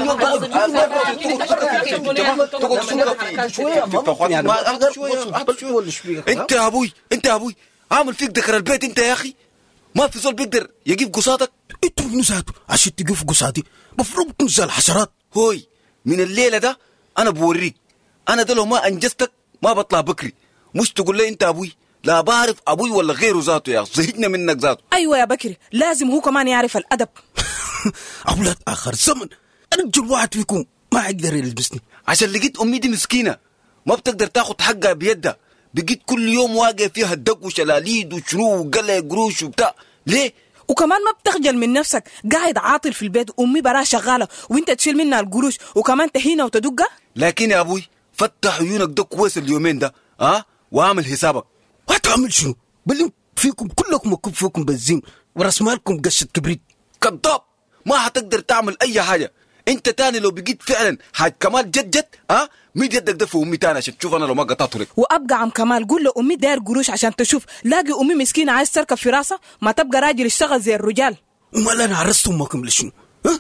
انت يا ابوي عامل فيك دكر البيت انت يا اخي. ما في زول بيقدر يجيب قصادك. انتوا منو ذاته عشان تجيبوا قصادي؟ مفروض تكون زي الحشرات. هوي من الليله ده انا بوريك. انا ده لو ما انجزتك ما بطلع بكري. مش تقول لي انت ابوي، لا بعرف ابوي ولا غيره ذاته يا اخي. زهقنا منك ذاته. ايوه يا بكري لازم هو كمان يعرف الادب. اولاد اخر زمن ارجل واحد فيكم ما يقدر يلبسني عشان لقيت امي دي مسكينه ما بتقدر تاخد حقها بيدها. بقيت كل يوم واقع فيها الدق وشلاليد وشنو وقلع قروش وبتاع. ليه؟ وكمان ما بتخجل من نفسك، قاعد عاطل في البيت وامي براه شغاله وانت تشيل منها القروش وكمان تهينها وتدقها. لكن يا ابوي فتح عيونك ده كويس اليومين ده واعمل حسابك. وهتعمل شنو؟ بل فيكم كلكم مكب فيكم بنزين وراس مالكم قشة كبريت. كذاب، ما هتقدر تعمل اي حاجه. انت تاني لو بقيت فعلا حاج كمال جد ميد يدك ده في امي تاني عشان تشوف انا لو ما قطعته لك. وابقى عم كمال قول له امي داير قروش عشان تشوف. لاقي امي مسكينه عايز تركب في راسها، ما تبقى راجل يشتغل زي الرجال. امال انا عرست امكم لشنو؟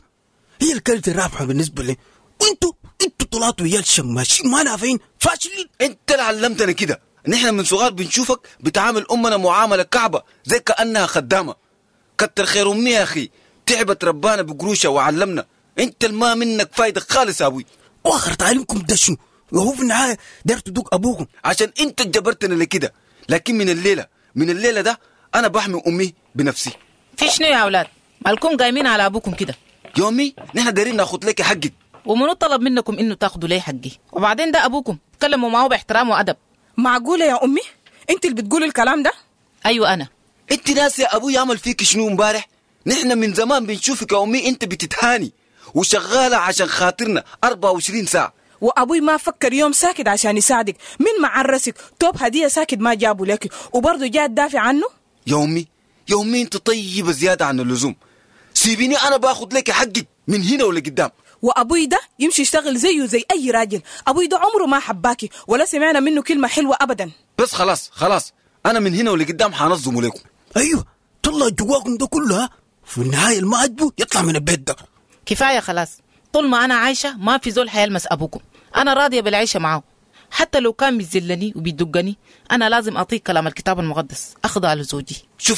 هي الكلمه الرابحه بالنسبه لي، وانتوا طلعتوا يا الشماشين ما نافعين فاشلين. انت اللي علمتنا كده. نحن من صغار بنشوفك بتعامل امنا معامله كعبه زي كانها خدامه. كتر خير امي يا اخي، تعبت ربانا بقروشها وعلمنا. انت الما منك فايده خالص يا ابوي. واخر تعليمكم ده شنو؟ وهو في النهايه دارت تدوق ابوكم عشان انت جبرتنا لكده. لكن من الليله ده انا بحمي امي بنفسي. في شنو يا اولاد؟ مالكم قايمين على ابوكم كده؟ يا امي نحن دايرين ناخد لك حقك. ومنو طلب منكم انه تاخدوا لي حقي؟ وبعدين ده ابوكم، تكلموا معه باحترام وادب. معقوله يا امي انت اللي بتقول الكلام ده؟ ايوه انا. انت ناس يا ابوي عمل فيك شنو امبارح؟ نحن من زمان بنشوفك يا امي انت بتتهاني وشغاله عشان خاطرنا 24 ساعه. وابوي ما فكر يوم ساكت عشان يساعدك. من معرسك توب هديه ساكت ما جابوا لك وبرضه جاء تدافع عنه. يا امي انت طيبه زياده عن اللزوم. سيبيني انا باخد لك حقك من هنا ولا قدام. وابوي ده يمشي يشتغل زيه زي اي راجل. ابوي ده عمره ما حباكي ولا سمعنا منه كلمه حلوه ابدا. بس خلاص انا من هنا ولا قدام حنظمه لكم. ايوه طلع جواكم ده كله في النهايه ما عجبه يطلع من البيت ده. كفايه خلاص. طول ما انا عايشه ما في زول حيلمس ابوكم. انا راضيه بالعيشه معه، حتى لو كان بيذلني وبيدقني انا لازم اعطيك كلام الكتاب المقدس، اخضع لزوجي.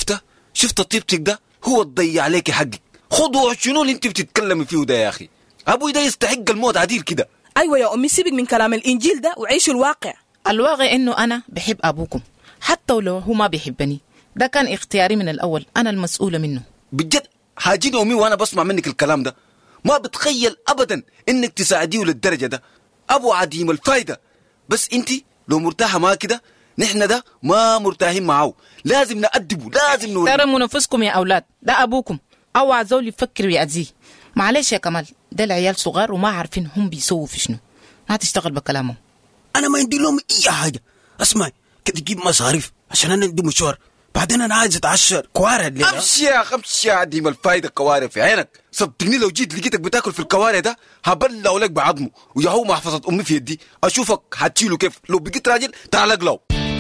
شفت طيبتك ده هو تضيع عليك حقك. خذوا شنو اللي انت بتتكلمي فيه ده يا اخي. ابوي ده يستحق الموت عديل كده. ايوه يا امي سيبك من كلام الانجيل ده وعيش الواقع. الواقع انه انا بحب ابوكم حتى لو هو ما بيحبني. ده كان اختياري من الاول، انا المسؤوله منه. بجد حاجيني امي وانا بسمع منك الكلام ده. ما بتخيل ابدا انك تساعديه للدرجه ده. ابو عديم الفايده. بس انت لو مرتاحه معاه كده نحن ده ما مرتاحين معاه. لازم نأدبه، لازم نوريه. ترموا نفسكم يا اولاد، ده ابوكم اوعى زول يفكر ويأذيه. معلش يا كمال، ده العيال صغار وما عارفين هم بيسووا في شنو. ما تشتغل بكلامهم. انا ما عندي لهم اي حاجه. اسمعي كده تجيب مصاريف عشان انا عندي مشوار، بعدين انا عايز اتعشى كوارع الليله. امشي يا عديم الفايده. الكوارع في عينك. صدقني لو جيت لقيتك بتاكل في الكوارع ده هبلع لك بعظمه. ويا هو محفظه امي في يدي اشوفك هتشيله كيف. لو بقيت راجل تعال اقلعه.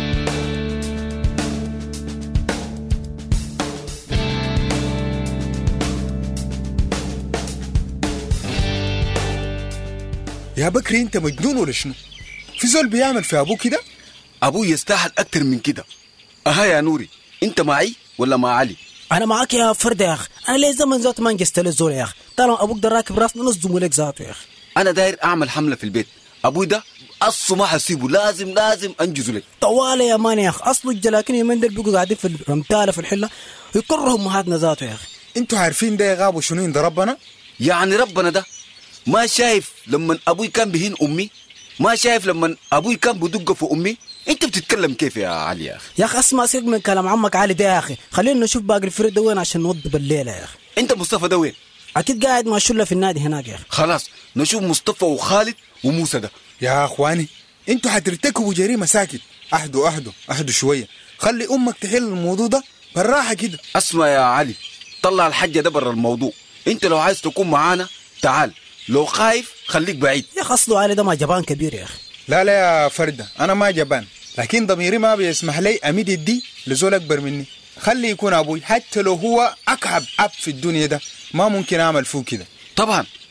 يا بكري انت مجنون ولا شنو؟ في زول بيعمل في ابوه كده؟ ابوه يستاهل اكتر من كده. يا نوري انت معي ولا مع علي؟ انا معاك يا فرد يا اخي. انا ليه زمن ذاته ما انجزت للزول يا اخي. طالما ابوك ده راكب راس ننظمه لك ذاته يا اخي. انا داير اعمل حمله في البيت. ابوي ده اصله ما حسيبه. لازم انجزه لك. طوالي يا مان يا اخي. اصله الجلاكين يمندل بيقوا قاعدين في الرمتاله في الحله يكرهوا امهاتنا ذاته يا اخي. انتوا عارفين ده يغابوا شنو عند ربنا؟ يعني ربنا ده ما شايف لما ابوي كان بهين امي؟ ما شايف لما ابوي كان بدق في امي؟ انت بتتكلم كيف يا علي يا اخي؟ يا اخي اسمع سيبك من كلام عمك علي ده يا اخي. خلينا نشوف باقي الفريق ده وين عشان نوضب الليله يا اخي. انت مصطفى ده وين؟ اكيد قاعد مع شله في النادي هناك يا اخي. خلاص نشوف مصطفى وخالد وموسى ده. يا اخواني انتوا حترتكبوا جريمه ساكت. اهدوا شويه. خلي امك تحل الموضوع ده بالراحه كده. اسمع يا علي، طلع الحجه ده برا الموضوع. انت لو عايز تكون معانا تعال، لو خايف خليك بعيد. يا اخي اصله علي ده ما جبان كبير يا اخي. لا يا فردة انا ما جبان، لكن ضميري ما بيسمح لي امد يدي لزول اكبر مني. خلي يكون ابوي حتى لو هو اكعب اب في الدنيا ده ما ممكن اعمل فيه كده. طبعا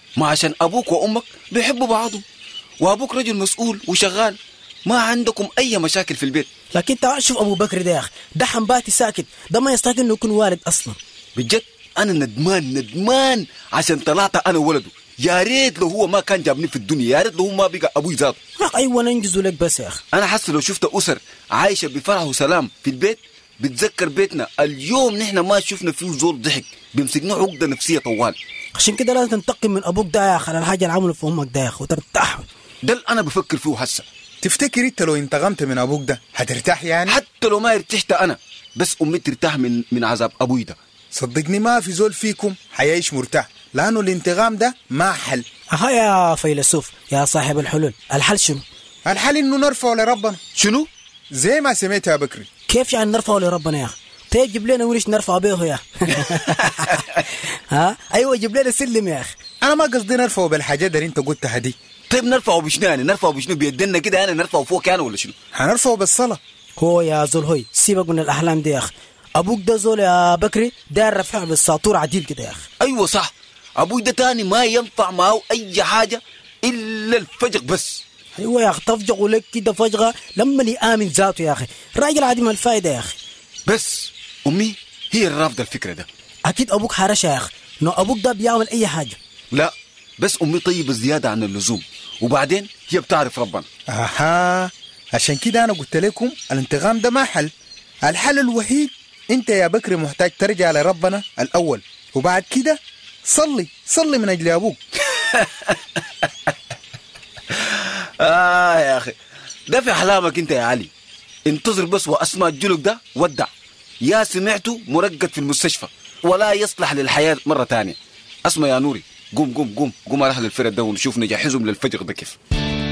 ما عشان أبوك وأمك بيحبوا بعضهم، وأبوك رجل مسؤول وشغال، ما عندكم أي مشاكل في البيت. لكن تعال شوف أبو بكر ده يا أخي، ده حنباتي ساكت، ده ما يستحق إنه يكون والد أصلا. بجد أنا ندمان عشان طلعت أنا ولده. يا ريت لو هو ما كان جابني في الدنيا، يا ريت لو هو ما بقى أبوي ذاته. أيوة ننجزوا لك بس يا أخي. أنا حاسس لو شفت أسر عايشة بفرح وسلام في البيت بتذكر بيتنا اليوم نحن ما شفنا فيه زول ضحك بيمسكنا عقدة نفسية طوال. عشان كده لازم تنتقم من أبوك ده يا أخي على الحاجة اللي عمله في أمك ده يا أخي وترتاح. ده اللي أنا بفكر فيه هسه. تفتكر انت لو انتقمت من ابوك ده هترتاح يعني؟ حتى لو ما ارتحت أنا، بس أمي ترتاح من عذاب أبوي ده. صدقني ما في زول فيكم حيعيش مرتاح، لأنه الانتقام ده ما حل. أها يا فيلسوف يا صاحب الحلول، الحل شنو؟ الحل انه نرفعه لربنا. شنو؟ زي ما سمعت يا بكري. كيف يعني نرفعه لربنا يا أخي؟ طيب جيب لنا ونش نرفع به يا ها أيوة جيب لنا سلم يا أخي. أنا ما قصدي نرفعه بالحاجات اللي انت قلتها دي. طيب نرفعه بشنو يعني؟ نرفعه بشنو بيدنا كده يعني؟ نرفعه فوق يعني ولا شنو؟ هنرفعه بالصلاة. هو يا زول هوي سيبك من الأحلام دي يا أخي. أبوك ده زول يا بكري داير رفعه بالساطور عديل كده يا أخي. أيوة صح، أبوي ده تاني ما ينفع معه أي حاجة إلا الفجق بس. أيوة يا أخي تفجغوا لك كده فجغة لما يآمن ذاته يا أخي، راجل عديم الفايدة يا أخي. بس أمي هي الرافضة الفكرة ده. أكيد أبوك حرشة يا أخي، إنه أبوك ده بيعمل أي حاجة. لا بس أمي طيبة زيادة عن اللزوم، وبعدين هي بتعرف ربنا. أها، عشان كده أنا قلت لكم الانتقام ده ما حل. الحل الوحيد انت يا بكري محتاج ترجع لربنا الأول، وبعد كده صلي من أجل أبوك. يا أخي ده في أحلامك أنت يا علي. انتظر بس وأسمع الجلق ده ودع، يا سمعته مرقد في المستشفى ولا يصلح للحياة مرة تانية. اسمع يا نوري، قوم أروح للفرد ده ونشوف نجهزهم للفجر ده كيف.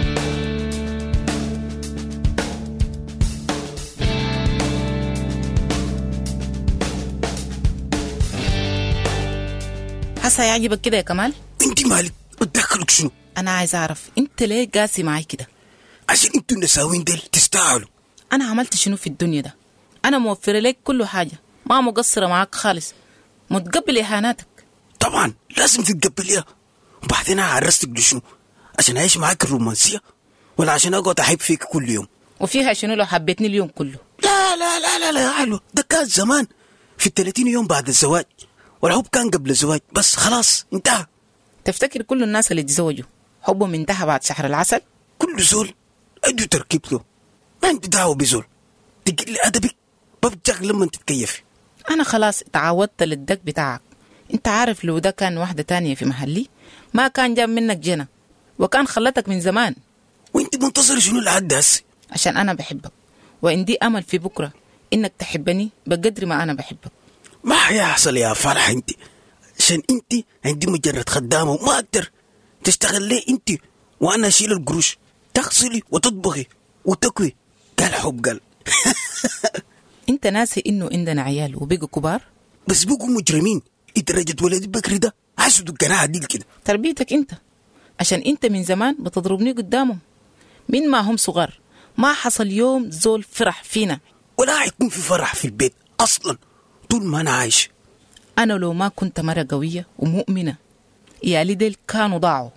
حسا يعجبك كده يا كمال؟ انت مالك بتدخلك شنو؟ انا عايز اعرف انت ليه قاسي معي كده؟ عشان انتوا النساوين ديل تستاهلوا. انا عملت شنو في الدنيا ده؟ انا موفره لك كل حاجه، ما مقصره معاك خالص، متقبل اهاناتك. طبعا لازم تتقبليها. وبعدين عرستك لشنو؟ عشان اعيش معاك الرومانسيه ولا عشان اقعد احب فيك كل يوم؟ وفيها شنو لو حبيتني اليوم كله؟ لا لا لا لا لا يا حلو، ده كان زمان في 30 يوم بعد الزواج، والحب كان قبل الزواج بس خلاص انتهى. تفتكر كل الناس اللي تزوجوا حبهم انتهى بعد شهر العسل؟ كل زول عنده تركيب له، ما عندي دعوه بزول. تقل لي ادبك ببجغ لما تتكيفي. انا خلاص اتعودت للدق بتاعك. انت عارف لو ده كان واحده تانية في محلي ما كان جاب منك جنة وكان خلتك من زمان. وانت منتظر شنو لحد هسه؟ عشان انا بحبك وعندي امل في بكره انك تحبني بقدر ما انا بحبك. ما حيحصل يا فرح انت، عشان انت عندي مجرد خدامه وما اقدر تشتغل ليه انت وانا اشيل القروش، تغسلي وتطبخي وتكوي. قال حب قال. انت ناسي انه عندنا عيال وبقوا كبار؟ بس بقوا مجرمين. درجة ولد بكري ده حسدوا القناعة دي كده. تربيتك انت، عشان انت من زمان بتضربني قدامهم. من ما هم صغار ما حصل يوم زول فرح فينا، ولا هيكون في فرح في البيت اصلا طول ما انا عايش. انا لو ما كنت مرة قوية ومؤمنة يالي ديل كانوا ضاعوا.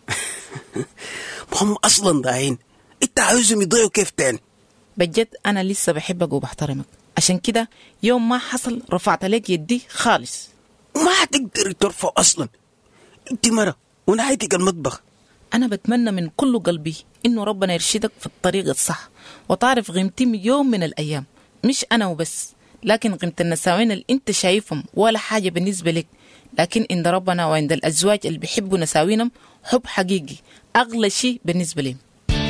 هم اصلا ضايعين، انت عاوزهم يضيعوا كيف تاني؟ بجد انا لسه بحبك وبحترمك، عشان كده يوم ما حصل رفعت لك يدي خالص. ما هتقدر ترفع اصلا، انت مرة ونهايتك المطبخ. انا بتمنى من كل قلبي انه ربنا يرشدك في الطريق الصح وتعرف قيمتي يوم من الايام. مش انا وبس، لكن قيمة النساوين اللي انت شايفهم ولا حاجة بالنسبة لك، لكن عند ربنا وعند الازواج اللي بيحبوا نساوينهم حب حقيقي اغلى شيء بالنسبة لهم.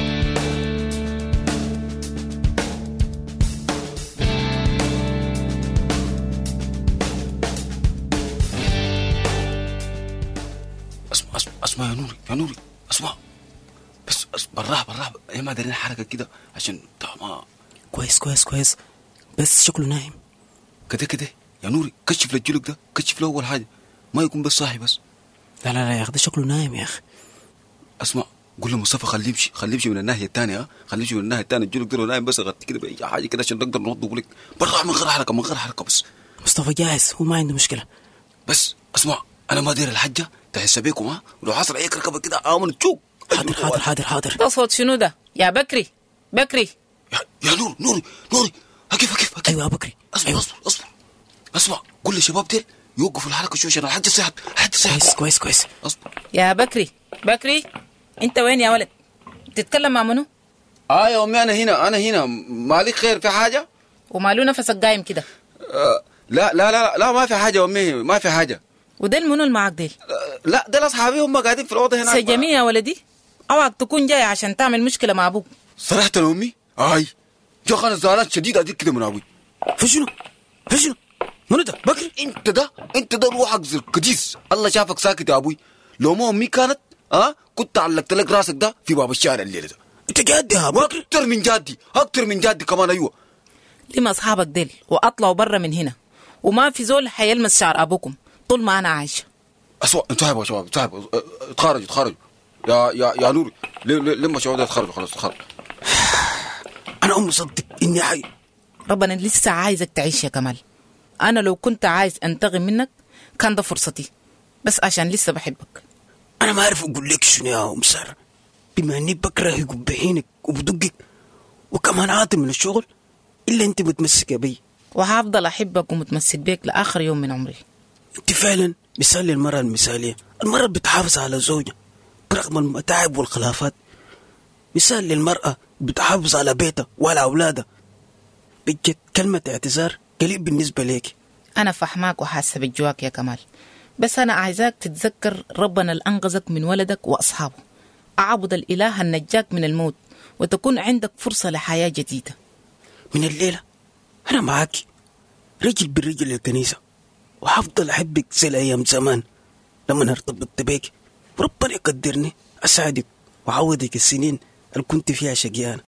اسمع يا نوري اسمع بس بالراحة يا ما دارين حركة كده عشان ما كويس بس شكله نايم كده يا نوري. كشف للجلق ده، كشف له أول حاجة، ما يكون بس صاحي بس. لا يا أخي ده شكله نايم يا أخي. اسمع قول له مصطفى خليه يمشي من الناحية الثانية. خليه يمشي من الناحية الثانية. الجلق ده نايم بس غطي كده بأي حاجة كده عشان نقدر نوضه لك بالراحة من غير حركة بس. مصطفى جاهز، هو ما عنده مشكلة. بس اسمع أنا ما داير الحاجة تحس بيكم ها، ولو حصل اي كركبه كده امن تشوك. حاضر ده صوت شنو ده يا بكري؟ يا نوري اكيف ايوه يا بكري. اسمع قول لي شباب ديل يوقفوا الحركه شويه عشان الحاج صحت. كويس. اصبر يا بكري انت وين يا ولد؟ تتكلم مع منو؟ يا امي انا هنا مالك خير في حاجه؟ ومالو نفسك قايم كده؟ لا ما في حاجه يا امي ما في حاجه. وديل منو اللي معاك ديل؟ لا ديل اصحابي هم قاعدين في الاوضه هناك. سجمي يا ولدي، اوعك تكون جاي عشان تعمل مشكله مع ابوك. صراحه يا امي يا اخي انا زعلان شديد اديك كده من ابوي. في شنو منو ده بكري؟ انت ده روحك زي القديس. الله شافك ساكت يا ابوي. لو ما امي كانت كنت علقت لك راسك ده في باب الشارع الليله ده. انت جادي يا بكري؟ اكتر من جادي كمان. ايوه لما اصحابك ديل واطلعوا برا من هنا، وما في زول حيلمس شعر ابوكم طول ما انا عايشه. اسوا انتوا يا شباب اتخرجوا يا نوري لما شباب اتخرجوا خلاص اتخرجوا. انا مصدق اني حي. ربنا لسه عايزك تعيش يا كمال. انا لو كنت عايز انتقم منك كان ده فرصتي، بس عشان لسه بحبك. انا ما اعرف اقول لك شنو يا ام ساره، بما اني بكره يقبحينك وبدقك وكمان عاطل من الشغل الا انت متمسكه بي، وهفضل احبك ومتمسك بيك لاخر يوم من عمري. انت فعلا مثال للمرأة المثالية، المرأة بتحافظ على زوجها برغم المتاعب والخلافات، مثال للمرأة بتحافظ على بيتها وعلى أولادها. بجد كلمة اعتذار قليل بالنسبة ليك. أنا فحماك وحاسة بجواك يا كمال، بس أنا عايزاك تتذكر ربنا اللي أنقذك من ولدك وأصحابه، أعبد الإله النجاك من الموت، وتكون عندك فرصة لحياة جديدة. من الليلة أنا معاك رجل بالرجل للكنيسة، وحفضل أحبك زي الأيام زمان لما ارتبطت بيك، وربنا يقدرني أساعدك وعوضك السنين اللي كنت فيها شقيانة.